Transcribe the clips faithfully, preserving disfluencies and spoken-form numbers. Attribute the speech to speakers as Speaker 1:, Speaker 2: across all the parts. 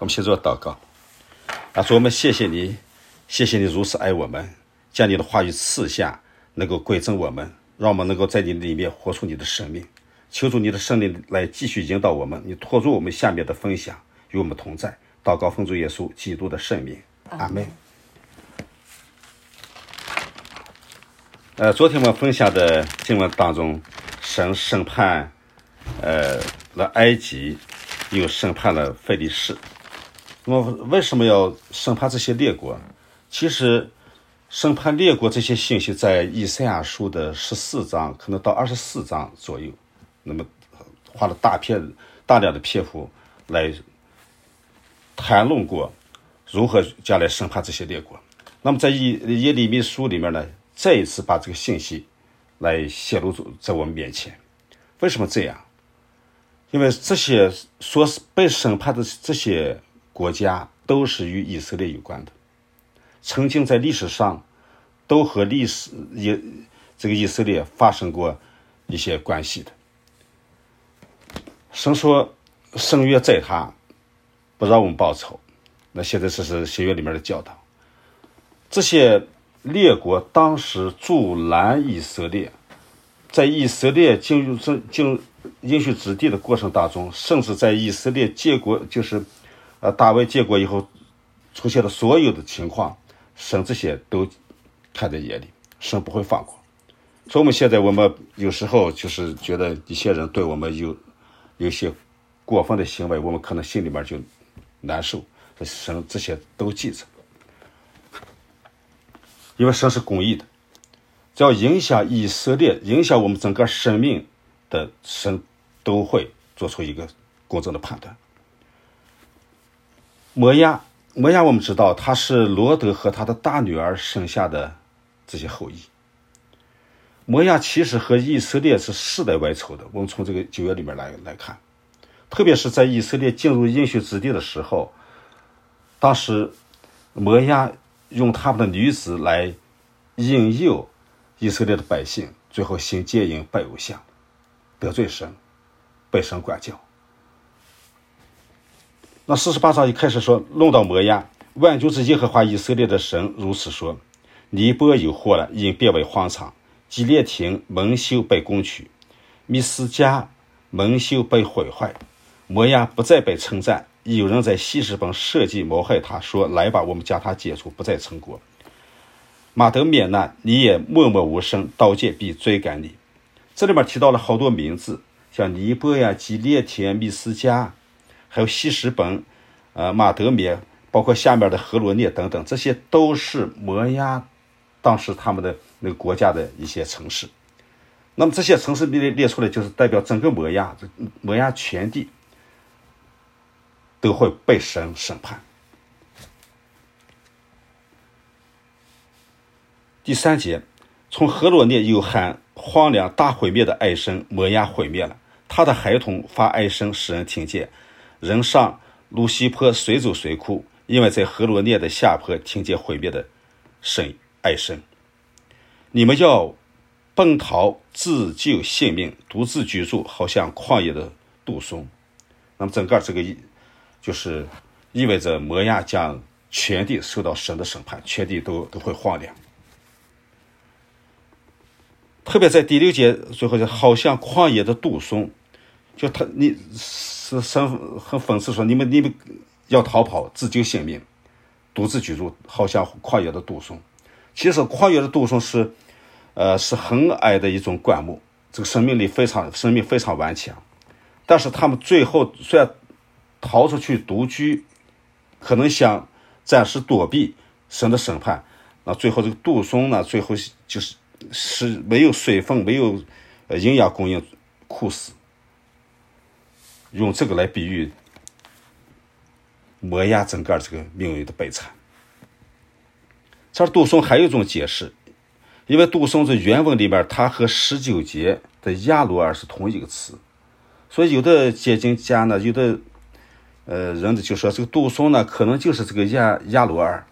Speaker 1: 我们先做祷告。啊，主，我们谢谢你，谢谢你如此爱我们，将你的话语赐下，能够归正我们，让我们能够在你里面活出你的生命。求主你的圣灵来继续引导我们，你托住我们下面的分享，与我们同在。祷告奉主耶稣基督的圣名，阿们。呃，昨天我们分享的经文当中，神审判呃了埃及，又审判了非利士。那么为什么要审判这些列国？其实审判列国这些信息在以赛亚书的十四章可能到二十四章左右，那么花了大片大量的篇幅来谈论过如何将来审判这些列国。那么在耶利米书里面呢，再一次把这个信息来显露在我们面前。为什么这样？因为这些所被审判的这些国家都是与以色列有关的，曾经在历史上都和历史以这个以色列发生过一些关系的。神说圣约在他，不让我们报仇。那现在这是新约里面的教导。这些列国当时阻拦以色列，在以色列进入进入应许之地的过程当中，甚至在以色列建国，就是呃大卫建国以后出现的所有的情况，神这些都看在眼里，神不会放过。所以我们现在我们有时候就是觉得一些人对我们有有些过分的行为，我们可能心里面就难受，神这些都记着，因为神是公义的，只要影响以色列，影响我们整个生命的，神都会做出一个公正的判断。摩押，摩押我们知道他是罗德和他的大女儿生下的这些后裔。摩押其实和以色列是世代为仇的，我们从这个旧约里面来来看，特别是在以色列进入应许之地的时候，当时摩押用他们的女子来引诱以色列的百姓，最后行奸淫拜偶像，得罪神，被神管教。那四十八章一开始说，论到摩押，万军之耶和华以色列的神如此说：尼波有祸了，因变为荒场；基列亭蒙羞被攻取，米斯加蒙羞被毁坏。摩押不再被称赞，有人在希实本设计谋害他，说：来吧，我们将他解除，不再成国。马得免难，你也默默无声，刀剑必追赶你。这里面提到了好多名字，像尼波呀、基列亭、米斯加，还有希实本、呃马得免，包括下面的何罗涅等等，这些都是摩押当时他们的那个国家的一些城市。那么这些城市列列出来，就是代表整个摩押，摩押全地都会被神审判。第三节，从何罗涅有喊荒凉大毁灭的哀声，摩押毁灭了，他的孩童发哀声，使人听见。人上路西坡随走随哭，因为在何罗涅的下坡听见毁灭的声哀声。你们要奔逃自救性命，独自居住，好像旷野的杜松。那么整个这个就是意味着摩押将全地受到神的审判，全地都都会荒凉。特别在第六节最后，好像旷野的杜松，就他你是神很讽刺说，你们你们要逃跑自救性命，独自居住，好像旷野的杜松。其实旷野的杜松是呃是很矮的一种灌木，这个生命力非常生命非常顽强，但是他们最后虽然逃出去独居，可能想暂时躲避神的审判，那最后这个杜松呢，最后就是是没有水分，没有营养供应，枯死。用这个来比喻摩押整个这个命运的悲惨。这杜松还有一种解释，因为杜松在原文里面，它和十九节的亚罗尔是同一个词，所以有的解经家呢，有的呃人就说这个杜松呢，可能就是这个亚亚罗尔。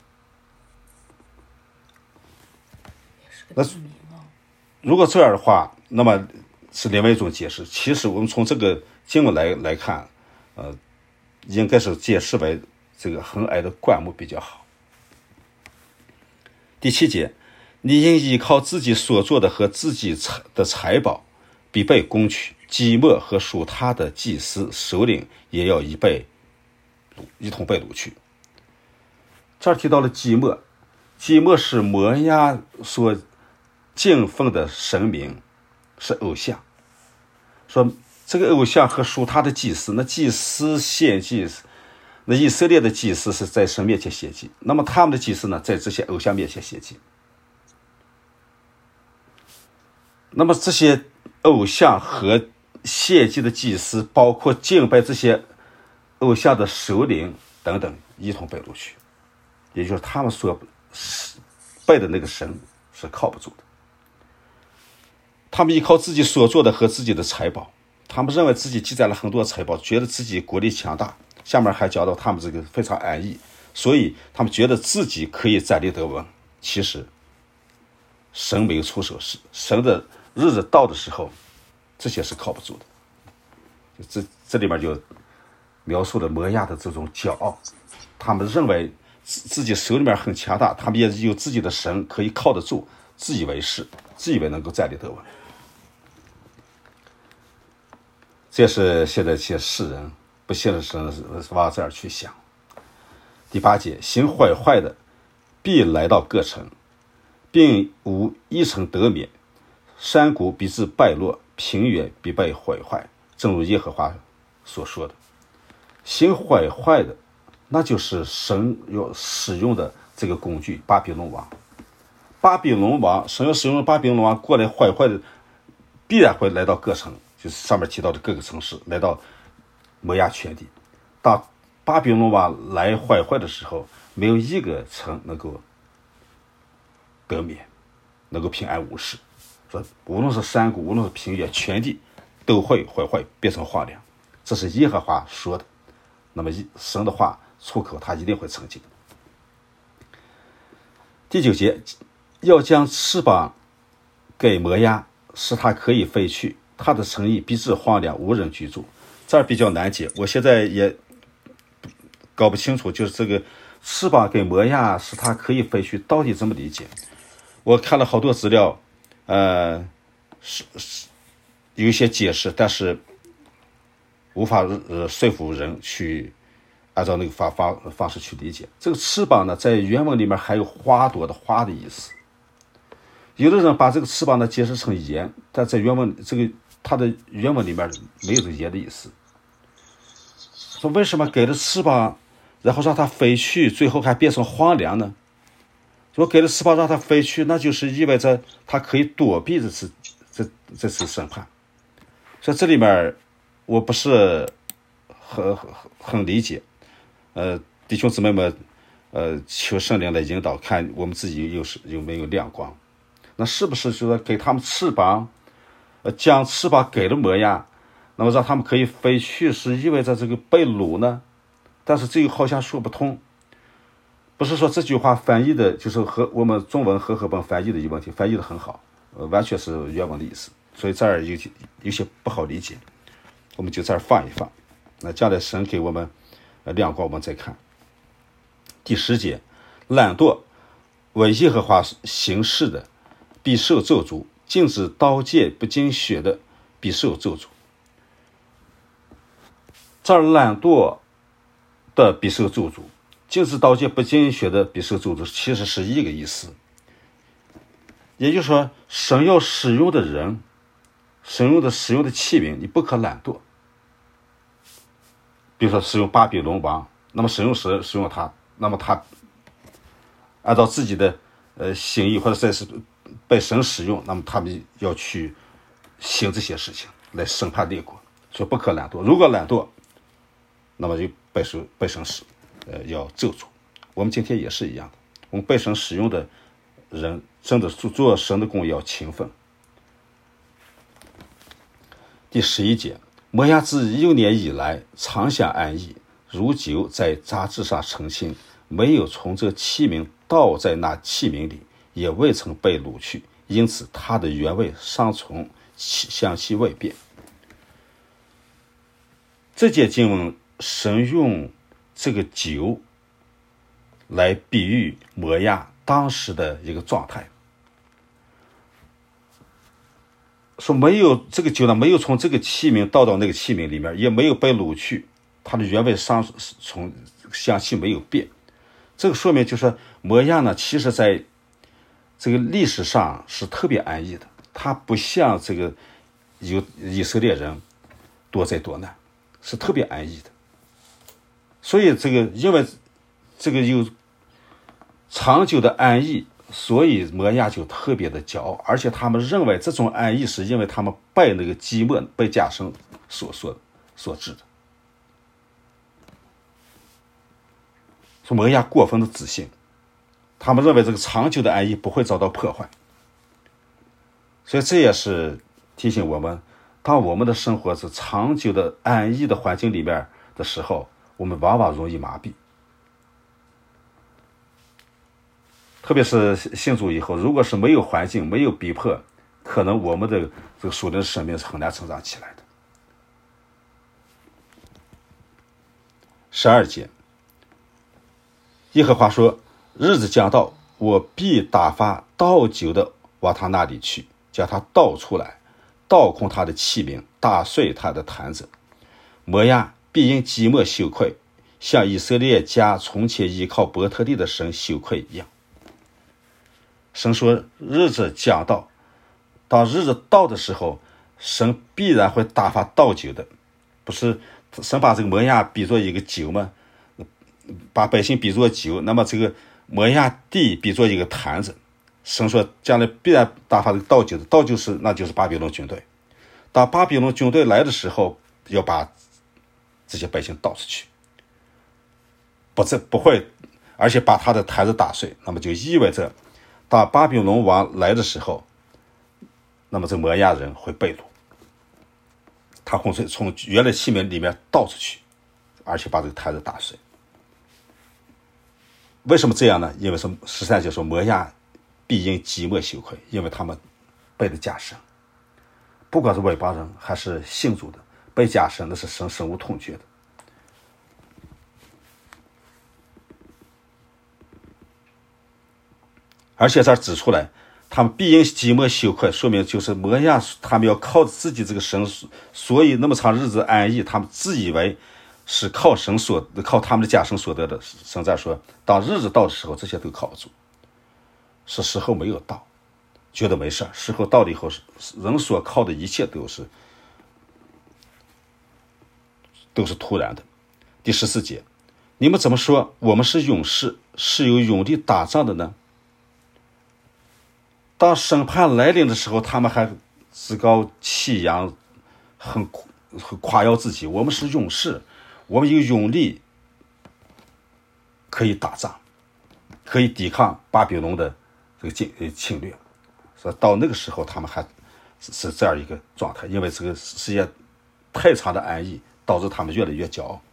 Speaker 1: 那如果这样的话，那么是另外一种解释。其实我们从这个经文来来看，呃，应该是解释为这个横矮的棺木比较好。第七节，你应依靠自己所做的和自己的财宝，必被攻取。基莫和属他的祭司首领也要一被一同被掳去。这儿提到了基莫，基莫是摩押所敬奉的神明，是偶像。说这个偶像和属他的祭司，那祭司献祭，那以色列的祭司是在神面前献祭，那么他们的祭司呢，在这些偶像面前献祭。那么这些偶像和献祭的祭司，包括敬拜这些偶像的首领等等，一同被掳去。也就是他们所拜的那个神是靠不住的。他们依靠自己所做的和自己的财宝，他们认为自己积攒了很多财宝，觉得自己国力强大。下面还讲到他们这个非常安逸，所以他们觉得自己可以站立得稳。其实神没有出手时，神的日子到的时候，这些是靠不住的。这这里面就描述了摩押的这种骄傲，他们认为自己手里面很强大，他们也有自己的神可以靠得住，自以为是，自以为能够站立得稳。这是现在一些世人不信的神往这儿去想。第八节，行坏坏的必来到各城，并无一城得免，山谷必至败落，平原必被毁坏，正如耶和华所说的。行坏坏的，那就是神要使用的这个工具，巴比伦王。巴比伦王，神要使用的巴比伦王过来坏坏的，必然会来到各城，就是上面提到的各个城市，来到摩押全地。当巴比伦王来坏坏的时候，没有一个城能够得免，能够平安无事。说无论是山谷，无论是平原，全地都会坏坏，变成荒凉。这是耶和华说的。那么神的话出口，他一定会成就。第九节，要将翅膀给摩押，使它可以飞去，它的城邑必至荒凉，无人居住。这儿比较难解，我现在也搞不清楚，就是这个翅膀给摩押使它可以飞去，到底怎么理解？我看了好多资料，呃，是是有一些解释，但是无法呃说服人去按照那个方方方式去理解。这个翅膀呢，在原文里面还有花朵的花的意思。有的人把这个翅膀呢解释成盐，但在原文这个它的原文里面没有这个盐的意思。说为什么给了翅膀，然后让它飞去，最后还变成荒凉呢？如果给了翅膀让它飞去，那就是意味着它可以躲避这次这这次审判。所以这里面我不是很很很理解，呃，弟兄姊妹们，呃，求圣灵来引导，看我们自己有有没有亮光。那是不是说给他们翅膀，呃，将翅膀给了摩押，那么让他们可以飞去，是意味着这个被掳呢？但是这个好像说不通。不是说这句话翻译的就是和我们中文和合本翻译的有问题，翻译的很好，呃，完全是原文的意思，所以这儿有些有些不好理解，我们就这儿放一放。那将来神给我们呃亮光，我们再看。第十节，懒惰为耶和华行事的，必受咒诅；禁止刀剑不经血的，必受咒诅。这儿懒惰的必受咒诅，禁止刀剑不经血的必受咒诅，其实是一个意思。也就是说，神要使用的人，神用的使用的器皿，你不可懒惰。比如说使用巴比伦王，那么神用使使用他，那么他按照自己的呃心意，或者再是被神使用，那么他们要去行这些事情来审判列国，所以不可懒惰。如果懒惰，那么就被神被神使呃要咒诅。我们今天也是一样的，我们被神使用的人，真的做做神的工要勤奋。第十一节，摩押自幼年以来常享安逸，如酒在杂质上澄清，没有从这器皿倒在那器皿里，也未曾被掳去，因此它的原味尚存，香气未变。这节经文神用这个酒来比喻摩押当时的一个状态。说没有这个酒呢，没有从这个器皿倒到那个器皿里面，也没有被掳去，它的原味香从香气没有变。这个说明就是摩押呢，其实在这个历史上是特别安逸的，它不像这个有以色列人多灾多难，是特别安逸的。所以这个因为这个有长久的安逸，所以摩押就特别的骄傲，而且他们认为这种安逸是因为他们拜那个基莫被加生所所所致的。说摩押过分的自信，他们认为这个长久的安逸不会遭到破坏，所以这也是提醒我们，当我们的生活是长久的安逸的环境里面的时候，我们往往容易麻痹。特别是信主以后，如果是没有环境，没有逼迫，可能我们的这个属灵生命是很难成长起来的。十二节，耶和华说：日子将到，我必打发倒酒的往他那里去，将他倒出来，倒空他的器皿，打碎他的坛子。摩押必因寂寞羞愧，像以色列家从前依靠伯特利的神羞愧一样。神说日子将到，当日子到的时候，神必然会打发倒酒的。不是神把这个摩押比作一个酒吗？把百姓比作酒，那么这个摩押地比作一个坛子。神说将来必然打发这个倒酒的，倒就是那就是巴比伦军队。当巴比伦军队来的时候，要把这些百姓倒出去，不这不会，而且把他的坛子打碎，那么就意味着当巴比伦王来的时候，那么这摩押人会被掳，他会从原来器皿里面倒出去，而且把这个坛子打碎。为什么这样呢？因为是十三节说摩押必因寂寞羞愧，因为他们背的假神，不管是外邦人还是信主的，背假神那是神深恶痛绝的。而且这儿指出来，他们必因寂寞羞愧，说明就是摩押他们要靠自己这个神，所以那么长日子安逸，他们自以为是靠神所靠他们的假神所得的。神在说，当日子到的时候，这些都靠不住，是时候没有到，觉得没事，时候到了以后，人所靠的一切都是都是突然的。第十四节，你们怎么说我们是勇士，是有勇力打仗的呢？当审判来临的时候，他们还自高气扬，很很夸耀自己，我们是勇士，我们有勇力可以打仗，可以抵抗巴比伦的这个侵侵略。所以到那个时候他们还是这样一个状态，因为这个世界太长的安逸导致他们越来越骄傲。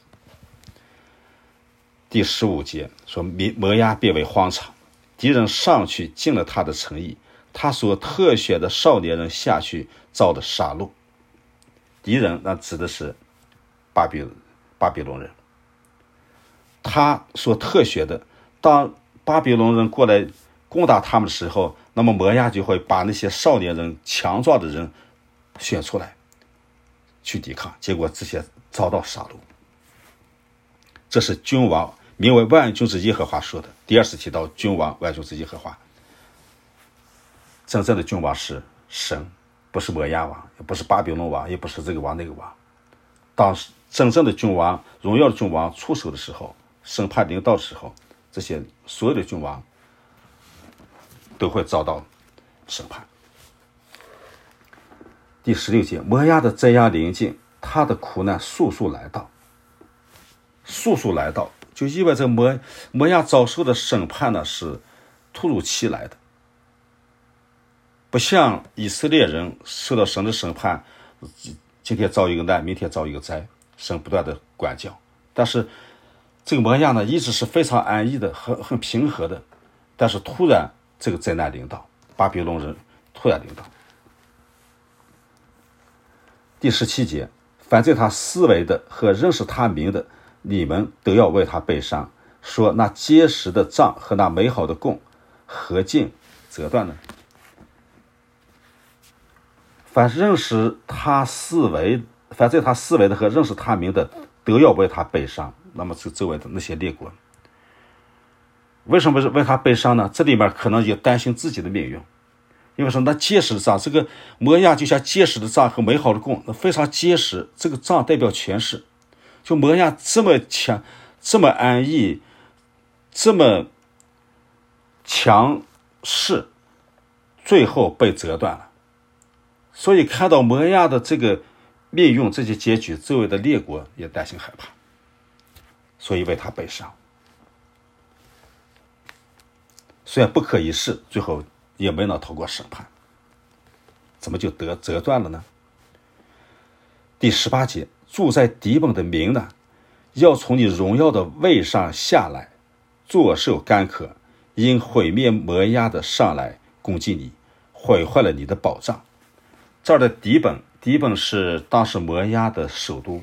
Speaker 1: 第十五节说，摩押变为荒场，敌人上去进了他的城邑，他所特选的少年人下去遭的杀戮。敌人那指的是巴比巴比伦人，他所特选的，当巴比伦人过来攻打他们的时候，那么摩押就会把那些少年人强壮的人选出来去抵抗，结果这些遭到杀戮。这是君王名为万军之耶和华说的。第二次提到君王万军之耶和华，真正的君王是神，不是摩押王，也不是巴比伦王，也不是这个王那个王。当真正的君王，荣耀的君王出手的时候，审判临到的时候，这些所有的君王都会遭到审判。第十六节，摩押的灾殃临近，他的苦难速速来到。速速来到就意味着摩摩押遭受的审判呢是突如其来的，不像以色列人受到神的审判，今天遭一个难，明天遭一个灾，神不断的管教。但是这个摩押呢一直是非常安逸的，很很平和的，但是突然这个灾难临到，巴比伦人突然临到。第十七节，凡在他思维的和认识他名的，你们都要为他悲伤， 说那结实的杖和那美好的弓何竟折断呢？凡认识他思维，凡在他思维的和认识他名的，都要为他悲伤。那么这周围的那些列国，为什么是为他悲伤呢？这里面可能也担心自己的命运，因为说那结实的杖，这个摩亚就像结实的杖和美好的弓，那非常结实。这个杖代表权势，就摩亚这么强，这么安逸，这么强势，最后被折断了。所以看到摩亚的这个命运，这些结局，周围的列国也担心害怕，所以为他悲伤。虽然不可一世，最后也没能逃过审判，怎么就得折断了呢？第十八节，住在敌本的民呢，要从你荣耀的位上下来，坐受干渴，因毁灭摩亚的上来攻击你，毁坏了你的保障。这儿的敌本，敌本是当时摩亚的首都。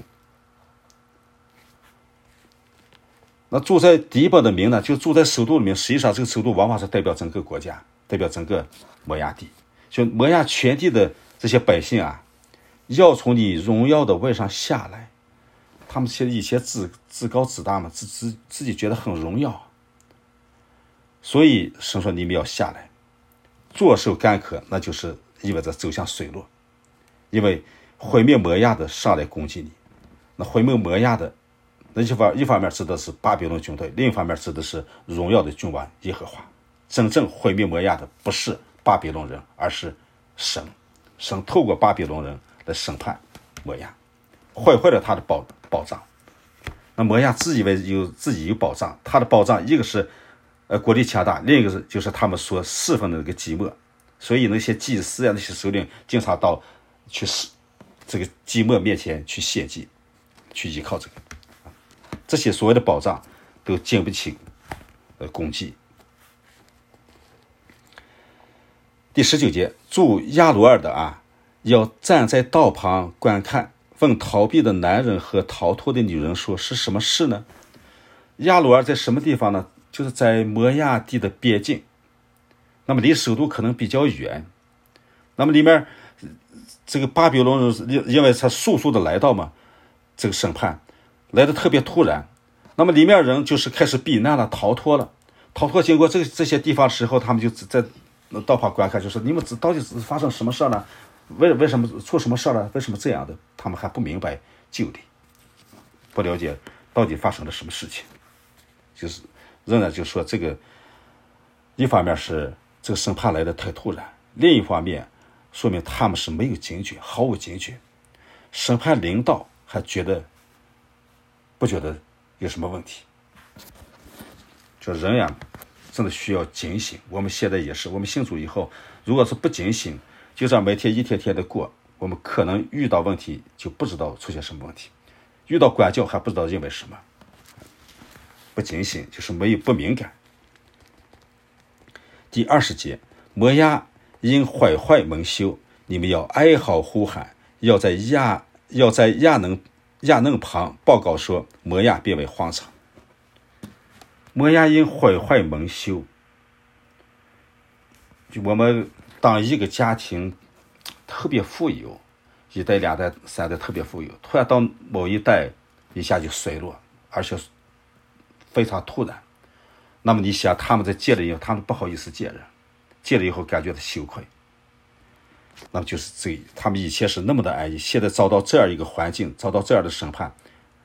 Speaker 1: 那住在敌本的民呢，就住在首都里面，实际上这个首都往往是代表整个国家，代表整个摩亚地。就摩亚全地的这些百姓啊，要从你荣耀的位上下来。他们以前自自高自大嘛，自自自己觉得很荣耀，所以神说你们要下来，坐受干渴，那就是意味着走向水落。因为毁灭摩亚的上来攻击你，那毁灭摩亚的，那一方一方面指的是巴比伦军队，另一方面指的是荣耀的君王耶和华。真正毁灭摩亚的不是巴比伦人，而是神。神透过巴比伦人来审判摩亚，毁坏了他的保保障。那摩亚自以为有自己有保障，他的保障一个是呃国力强大，另一个是就是他们所侍奉的那个祭末。所以那些祭司啊，那些首领经常到去这个祭末面前去献祭，去依靠这个，这些所谓的保障都经不起呃攻击。第十九节，住亚罗尔的啊，要站在道旁观看，问逃避的男人和逃脱的女人说，是什么事呢？亚罗尔在什么地方呢？就是在摩亚地的边境，那么离首都可能比较远。那么里面这个巴比伦人因为他速速的来到嘛，这个审判来的特别突然，那么里面人就是开始避难了，逃脱了。逃脱经过这这些地方时候，他们就在道旁观看，就是你们到底发生什么事了？为为什么出什么事了？为什么这样的？他们还不明白就理，不了解到底发生了什么事情，就是仍然就说这个，一方面是这个审判来的太突然，另一方面说明他们是没有警觉，毫无警觉。审判领导还觉得不觉得有什么问题，就人呀真的需要警醒。我们现在也是，我们信主以后，如果是不警醒，就这样每天一天天的过，我们可能遇到问题就不知道出现什么问题，遇到管教还不知道因为什么。不警醒就是没有不敏感。第二十节，摩亚因毁坏蒙羞，你们要哀嚎呼喊，要在亚要在亚能亚嫩旁报告说，摩亚变为荒场。摩亚因毁坏蒙羞，就我们当一个家庭特别富有，一代两代三代特别富有，突然到某一代一下就衰落，而且非常突然。那么你想，他们在借了以后，他们不好意思借人，借了以后感觉到羞愧。那么就是这，他们以前是那么的安逸，现在遭到这样一个环境，遭到这样的审判，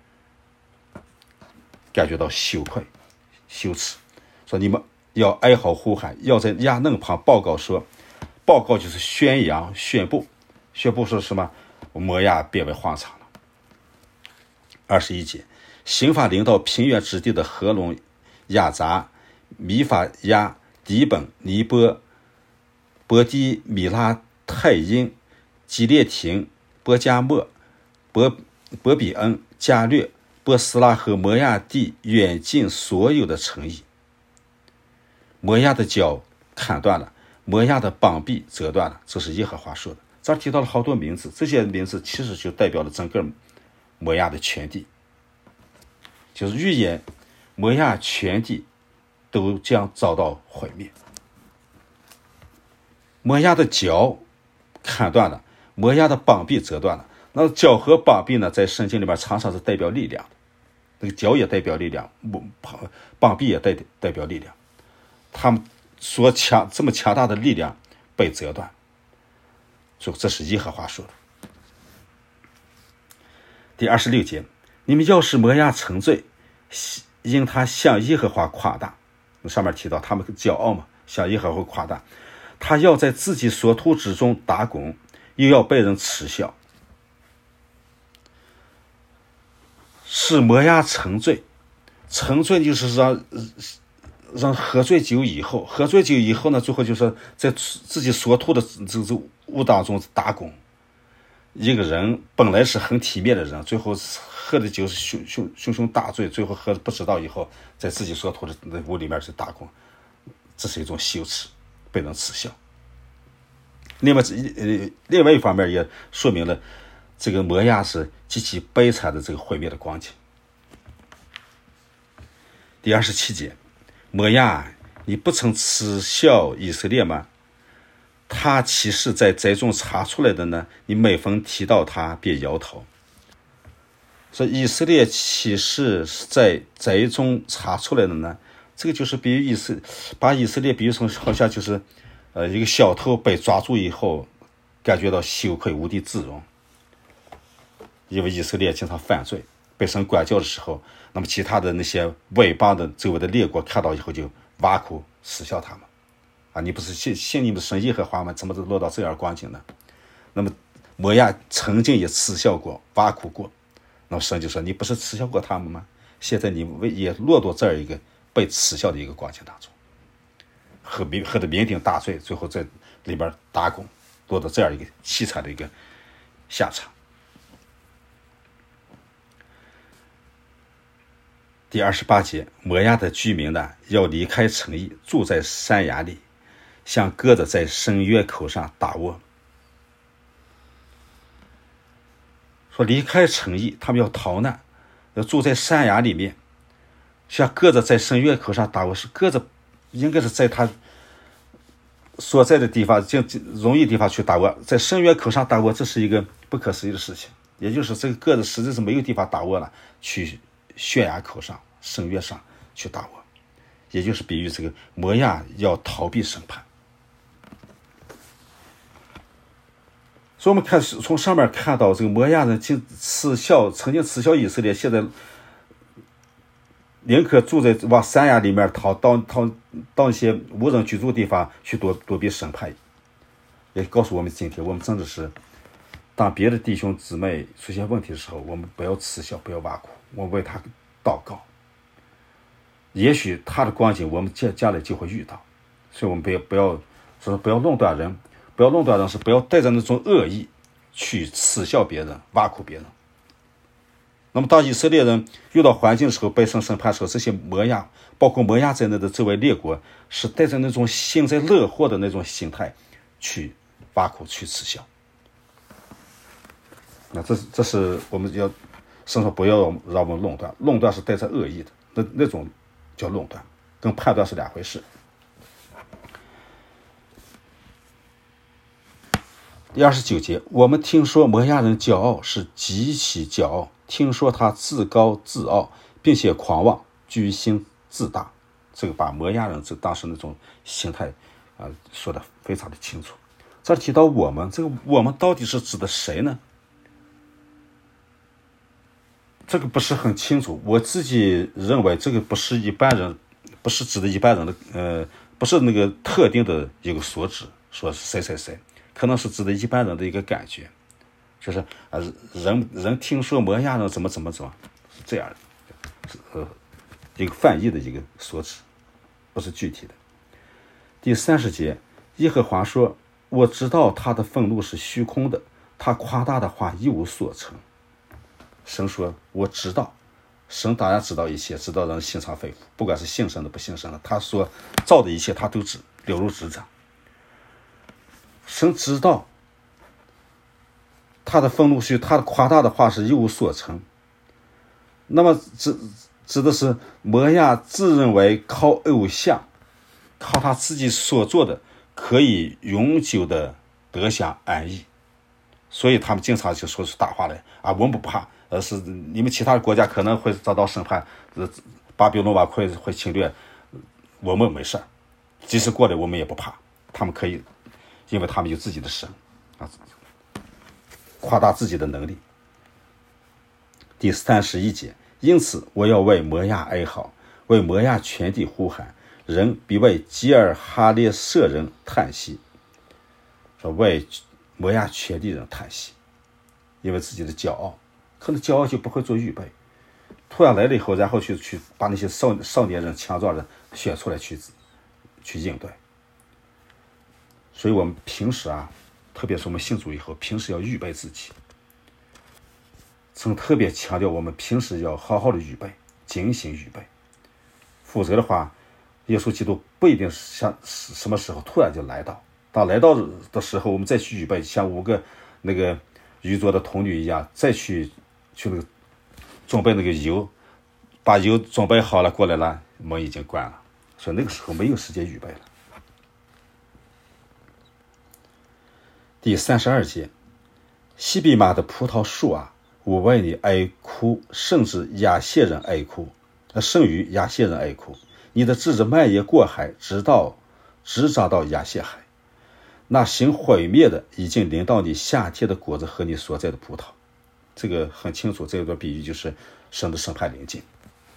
Speaker 1: 感觉到羞愧、羞耻。说你们要哀嚎呼喊，要在亚嫩旁报告说，报告就是宣扬、宣布，宣布说什么？摩亚变为荒场了。二十一节，刑法临到平原之地的何龙、亚杂、米法亚、底本、尼波、伯迪、米拉、泰因、基列廷、波加莫、伯伯比恩、加略、波斯拉和摩亚地远近所有的城邑。摩亚的脚砍断了，摩亚的膀臂折断了，这是耶和华说的。这儿提到了好多名字，这些名字其实就代表了整个摩亚的全地，就是预言摩押全地都将遭到毁灭。摩押的脚砍断了，摩押的膀臂折断了。那脚和膀臂呢，在圣经里面常常是代表力量的，那个脚也代表力量，膀臂也代代表力量。他们所强这么强大的力量被折断，所以这是耶和华说的。第二十六节，你们要使摩押成罪，因他向耶和华夸大。上面提到他们骄傲嘛，向耶和华夸大，他要在自己所图之中打滚，又要被人耻笑。使摩押成罪，成罪就是让让喝醉酒以后，喝醉酒以后呢，最后就是在自己所图的这个物当中打滚。一个人本来是很体面的人，最后喝的酒是熊熊熊熊大醉，最后喝的不知道以后，在自己所图的那屋里面去打滚，这是一种羞耻，被人耻笑。另外，呃，另外一方面也说明了这个摩押是极其悲惨的这个毁灭的光景。第二十七节，摩押，你不曾耻笑以色列吗？他岂是在贼中查出来的呢？你每逢提到他，便摇头。说以色列岂是在贼中查出来的呢？这个就是比喻以色，把以色列比喻成好像就是，呃，一个小偷被抓住以后，感觉到羞愧无地自容。因为以色列经常犯罪，被神管教的时候，那么其他的那些外邦的周围的列国看到以后就挖苦耻笑他们。啊，你不是信信你们神耶和华吗？怎么就落到这样光景呢？那么摩押曾经也耻笑过、挖苦过，那么神就说：“你不是耻笑过他们吗？现在你也落到这样一个被耻笑的一个光景当中，喝酩喝的酩酊大醉，最后在里边打滚，落到这样一个凄惨的一个下场。”第二十八节，摩押的居民呢，要离开城邑，住在山崖里，像鸽子在深渊口上打窝。说离开城邑，他们要逃难，要住在山崖里面，像鸽子在深渊口上打窝。是鸽子应该是在他所在的地方，就容易地方去打窝，在深渊口上打窝，这是一个不可思议的事情。也就是这个鸽子实际是没有地方打窝了，去悬崖口上、深渊上去打窝，也就是比喻这个摩押要逃避审判。所以我们看从上面看到这个摩押人经耻笑，曾经耻笑以色列，现在宁可住在往山崖里面逃，到逃到一些无人居住的地方去躲躲避审判。也告诉我们今天我们真的是，当别的弟兄姊妹出现问题的时候，我们不要耻笑，不要挖苦，我们为他祷告。也许他的光景我们将将来就会遇到，所以我们不要不要说不要论断人，不要论断人是不要带着那种恶意去耻笑别人、挖苦别人。那么当以色列人遇到环境的时候，被神审判的时候，这些摩押，包括摩押在内的这位列国，是带着那种幸灾乐祸的那种心态去挖苦、去耻笑。那这这是我们要神说不要让我们论断，论断是带着恶意的，那那种叫论断，跟判断是两回事。第二十九节，我们听说摩押人骄傲，是极其骄傲，听说他自高自傲，并且狂妄，居心自大。这个把摩押人这当时那种心态啊、呃、说得非常的清楚。这提到我们，这个我们到底是指的谁呢？这个不是很清楚。我自己认为这个不是一般人，不是指的一般人的，呃，不是那个特定的一个所指，说是谁谁谁，可能是指的一般人的一个感觉，就是啊，人人听说摩押人怎么怎么怎么，是这样的，呃，一个翻译的一个所指，不是具体的。第三十节，耶和华说：“我知道他的愤怒是虚空的，他夸大的话一无所成。”神说：“我知道。”神当然知道一切，知道人心肠肺腑，不管是信神的不信神的，他所造的一切他都知，了如指掌。神知道他的愤怒是他的夸大的话是一无所成。那么这指的是摩亚自认为靠偶像，靠他自己所做的可以永久的得享安逸，所以他们经常就说出大话来啊，我们不怕，而是你们其他的国家可能会遭到审判，呃，巴比伦王会会侵略，我们没事，即使过来我们也不怕，他们可以，因为他们有自己的神啊，夸大自己的能力。第三十一节，因此我要为摩亚哀嚎，为摩亚全地呼喊，人必为吉尔哈列舍人叹息，说为摩亚全地人叹息，因为自己的骄傲，可能骄傲就不会做预备，突然来了以后，然后去去把那些少少年人、强壮人选出来去去应对。所以我们平时啊，特别是我们信主以后，平时要预备自己。曾特别强调，我们平时要好好的预备，精心预备，否则的话，耶稣基督不一定像什么时候突然就来到。当来到的时候，我们再去预备，像五个那个愚拙的童女一样，再去去那个准备那个油，把油准备好了过来了，门已经关了，所以那个时候没有时间预备了。第三十二节，西比玛的葡萄树啊，我为你哀哭，甚至亚谢人哀哭，甚于亚谢人哀哭。你的枝子蔓延过海，直到直长到亚谢海。那行毁灭的已经临到你夏天的果子和你所在的葡萄。这个很清楚，这段比喻就是神的审判临近。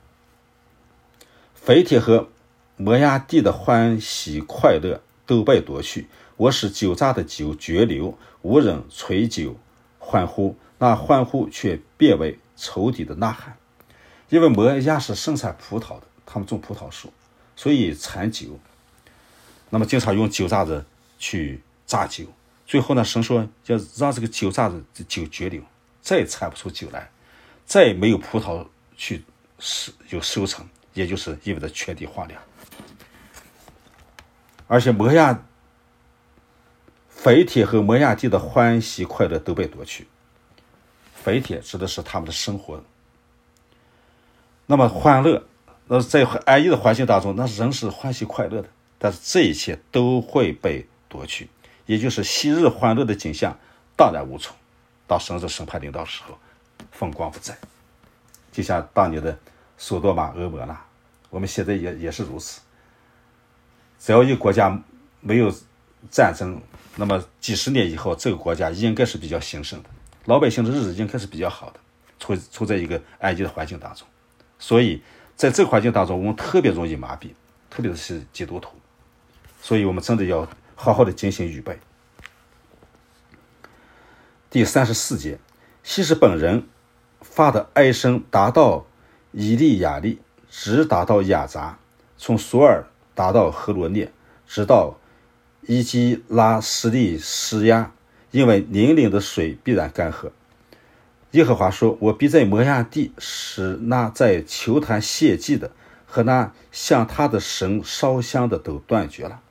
Speaker 1: 肥铁和摩亚地的欢喜快乐都被夺去，我使酒榨的酒绝流，无人吹酒欢呼，那欢呼却变为仇敌的呐喊。因为摩亚是生产葡萄的，他们种葡萄树，所以产酒，那么经常用酒榨子去榨酒，最后呢，神说要让这个酒榨子的酒绝流，再也产不出酒来，再也没有葡萄去有收成，也就是意味着全地荒凉。而且摩亚肥铁和摩亚地的欢喜快乐都被夺去。肥铁指的是他们的生活，那么欢乐，那在安逸的环境当中，那人是欢喜快乐的，但是这一切都会被夺去，也就是昔日欢乐的景象荡然无存，到神的审判临到的时候，风光不再。就像当年的索多玛、俄摩拉，我们现在也也是如此。只要一个国家没有战争，那么几十年以后，这个国家应该是比较兴盛的，老百姓的日子应该是比较好的，处处在一个安逸的环境当中。所以在这个环境当中，我们特别容易麻痹，特别是基督徒，所以我们真的要好好的精心预备。第三十四节，西施本人发的哀声达到以利亚利，直达到雅杂，从索尔达到赫罗涅，直到伊基拉斯利施压，因为宁岭的水必然干涸。耶和华说，我必在摩亚地使那在球坛献祭的和那向他的神烧香的都断绝了。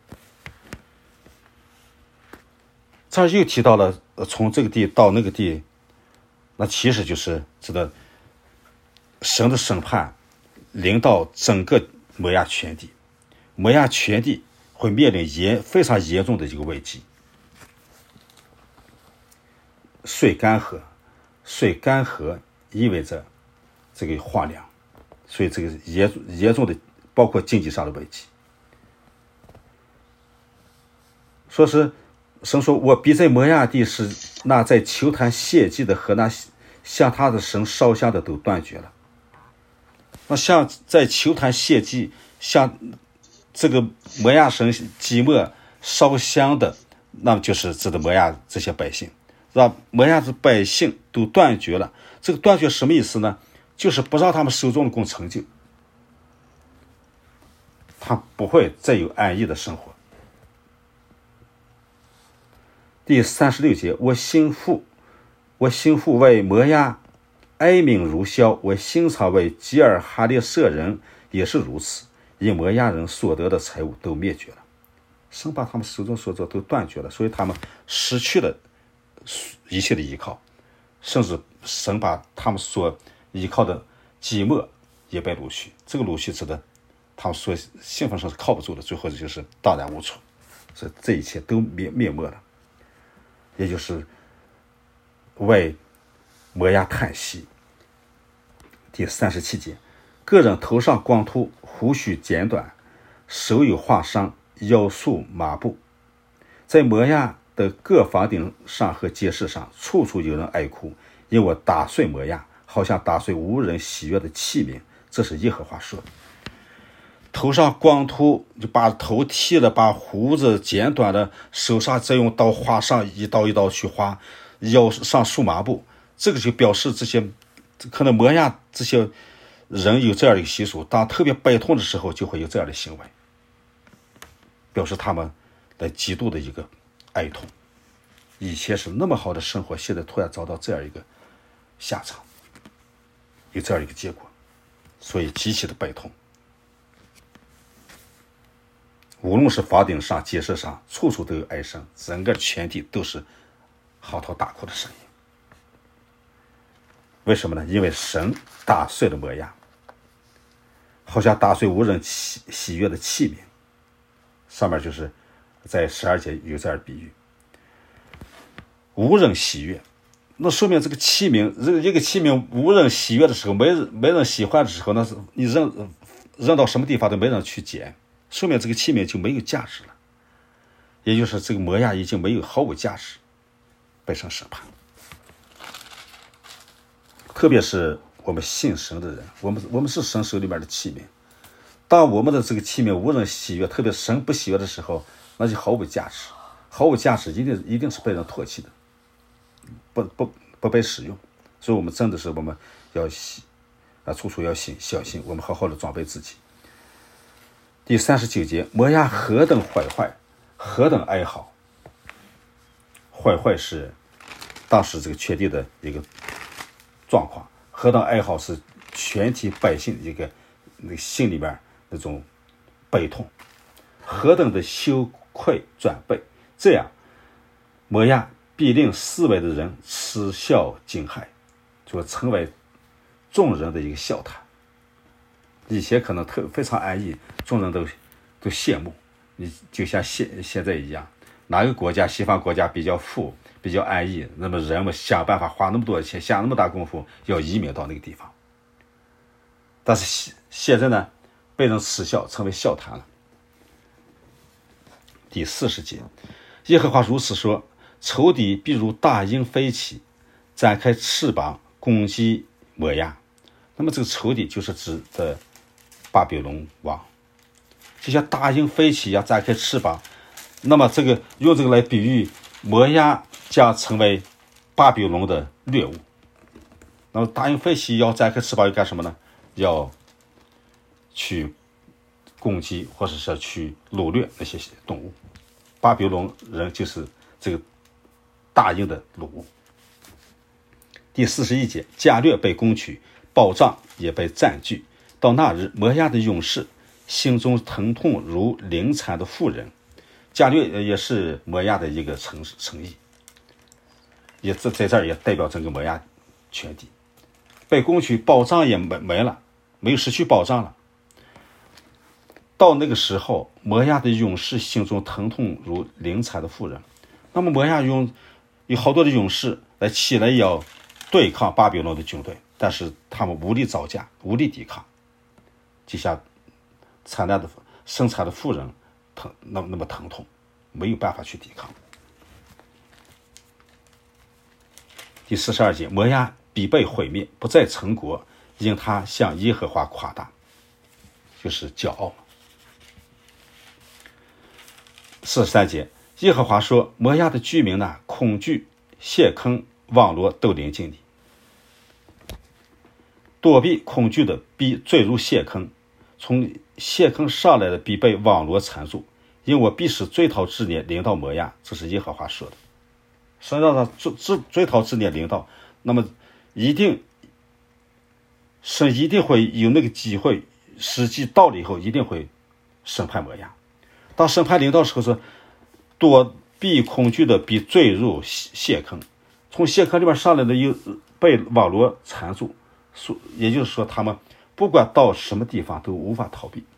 Speaker 1: 这儿又提到了从这个地到那个地，那其实就是指的神的审判临到整个摩亚全地，摩亚全地会面临严非常严重的一个危机。水干涸，水干涸意味着这个荒凉，所以这个严严重的包括经济上的危机。说是神说，我必在摩亚地使那在球坛献祭的和那向他的神烧香的都断绝了。那像在球坛献祭，像这个摩亚神祭末烧香的，那么就是指的摩亚这些百姓，让摩亚的百姓都断绝了。这个断绝什么意思呢？就是不让他们手中的工成就，他不会再有安逸的生活。第三十六节，我心腹，我心腹为摩亚哀鸣如箫，我心肠为吉尔哈列舍人也是如此，因摩亚人所得的财物都灭绝了，神把他们手中所做都断绝了，所以他们失去了一切的依靠，甚至神把他们所依靠的祭末也被掳去。这个掳去指的他们说信奉上是靠不住的，最后就是荡然无存，所以这一切都灭灭没了。也就是为摩押叹息。第三十七节，个人头上光秃，胡须剪短，手有划伤，腰束麻布。在摩押的各房顶上和街市上，处处有人哀哭，因我打碎摩押，好像打碎无人喜悦的器皿。这是耶和华说的。头上光秃，就把头剃了，把胡子剪短了，手上再用刀划上，一刀一刀去划，腰上束麻布。这个就表示这些可能摩押这些人有这样的一个习俗，当特别悲痛的时候就会有这样的行为，表示他们来极度的一个哀痛。以前是那么好的生活，现在突然遭到这样一个下场，有这样一个结果，所以极其的悲痛。无论是房顶上、街市上，处处都有哀声，整个全地都是嚎啕大哭的声音。为什么呢？因为神打碎了摩押，好像打碎无人喜喜悦的器皿。上面就是在十二节有这样的比喻，无人喜悦，那说明这个器皿，这个一个器皿无人喜悦的时候，没人没人喜欢的时候，那是你扔扔到什么地方都没人去捡，说明这个器皿就没有价值了。也就是这个摩押已经没有毫无价值，被神审判。特别是我们信神的人，我们我们是神手里面的器皿。当我们的这个器皿无人喜悦，特别神不喜悦的时候，那就毫无价值，毫无价值，一定一定是被人唾弃的，不不不被使用。所以我们真的是我们要啊，处处要心小心，我们好好的装备自己。第三十九节，摩押何等毁坏，何等哀嚎。坏坏是当时这个全地的一个状况，何等哀嚎是全体百姓一个那个心里边那种悲痛，何等的羞愧转背，这样摩押必令四围的人嗤笑惊骇，就成为众人的一个笑谈。以前可能特非常安逸，众人都都羡慕，你就像现现在一样，哪个国家西方国家比较富比较安逸，那么人们想办法花那么多钱，下那么大功夫要移民到那个地方。但是现在呢，被人耻笑，成为笑谈了。第四十节，耶和华如此说：仇敌必如大鹰飞起，展开翅膀攻击摩押。那么这个仇敌就是指的巴比伦王，就像大鹰飞起一样展开翅膀。那么这个用这个来比喻摩押将成为巴比伦的掠物。那么大鹰飞起要展开翅膀要干什么呢？要去攻击或者是去掳掠那些动物。巴比伦人就是这个大鹰的掳物。第四十一节，加略被攻取，保障也被占据。到那日，摩押的勇士心中疼痛如临产的妇人。加略也是摩押的一个城市城邑，也在在这儿也代表整个摩押全地。被攻取，保障也没没了，没有失去保障了。到那个时候，摩押的勇士心中疼痛如临产的妇人。那么摩押勇有好多的勇士来起来要对抗巴比伦的军队，但是他们无力招架，无力抵抗，就像产难的生产的妇人疼那么那么疼痛，没有办法去抵抗。第四十二节，摩押必被毁灭，不再成国，因他向耶和华夸大，就是骄傲。四十三节，耶和华说：摩押的居民呢，恐惧、陷坑、网罗都临近你。躲避恐惧的必坠入陷坑，从陷坑上来的必被网罗缠住，因我必使追讨之年临到摩押。这是耶和华说的。神让他追追追讨之年临到，那么一定神一定会有那个机会，时机到了以后一定会审判摩押。当审判临到的时候说，躲避恐惧的必坠入陷坑，从陷坑里面上来的又被网罗缠住，也就是说他们不管到什么地方都无法逃避，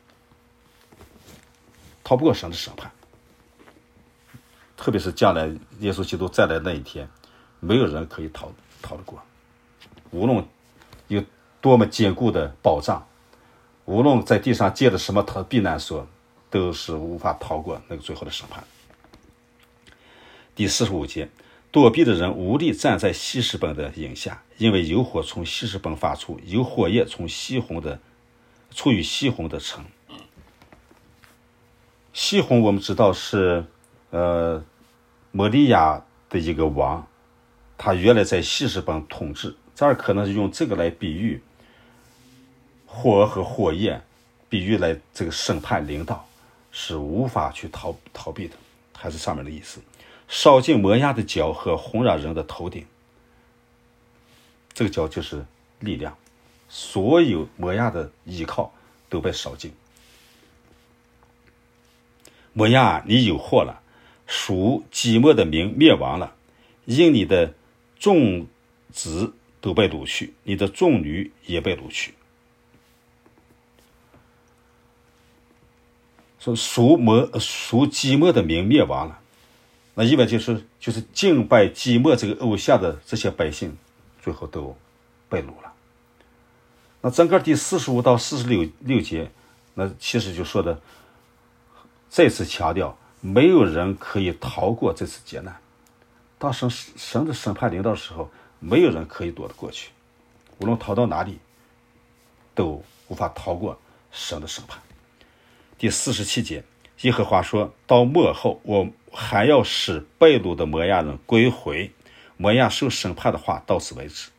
Speaker 1: 逃不过神的审判。特别是将来耶稣基督再来那一天，没有人可以逃逃得过。无论有多么坚固的保障，无论在地上建了什么避难所，都是无法逃过那个最后的审判。第四十五节，躲避的人无力站在希实本的影下，因为有火从希实本发出，有火焰从西红的出于西红的城。西红我们知道是呃摩利亚的一个王，他原来在希实本统治，这儿可能是用这个来比喻火和火焰，比喻来这个审判领导，是无法去逃逃避的，还是上面的意思。烧尽摩押的脚和红染人的头顶，这个脚就是力量，所有摩押的依靠都被烧尽。摩押，你有祸了，属基默的民灭亡了，因你的众子都被掳去，你的众女也被掳去。说属摩属基默的民灭亡了，那意味就是就是敬拜基默这个偶像的这些百姓，最后都被掳了。那整个第四十五到四十六六节，那其实就说的再次强调，没有人可以逃过这次劫难。当神神的审判临到的时候，没有人可以躲得过去，无论逃到哪里，都无法逃过神的审判。第四十七节，耶和华说，到末后，我还要使被掳的摩押人归回，摩押受审判的话到此为止。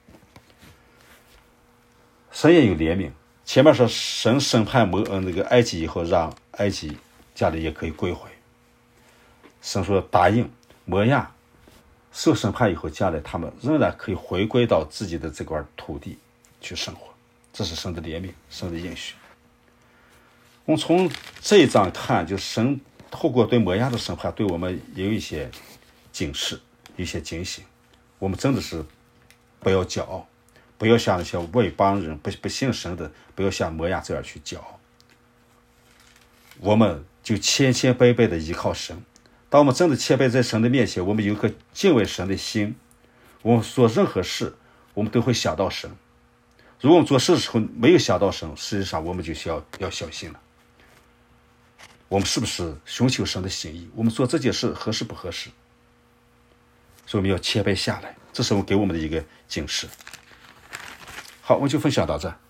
Speaker 1: 神也有怜悯，前面说神审判摩呃那个埃及以后，让埃及家里也可以归回。神说答应摩押受审判以后，将来他们仍然可以回归到自己的这块土地去生活，这是神的怜悯，神的应许。我们从这一章看，就神透过对摩押的审判，对我们也有一些警示，有一些警醒。我们真的是不要骄傲，不要像那些外邦人不不信神的，不要像摩押这样去骄傲。我们就谦谦卑卑的依靠神。当我们真的谦卑在神的面前，我们有一颗敬畏神的心，我们做任何事，我们都会想到神。如果我们做事的时候没有想到神，事实上我们就需要要小心了。我们是不是寻求神的心意？我们做这件事合适不合适？所以我们要谦卑下来，这是我给我们的一个警示。好，我就分享到这。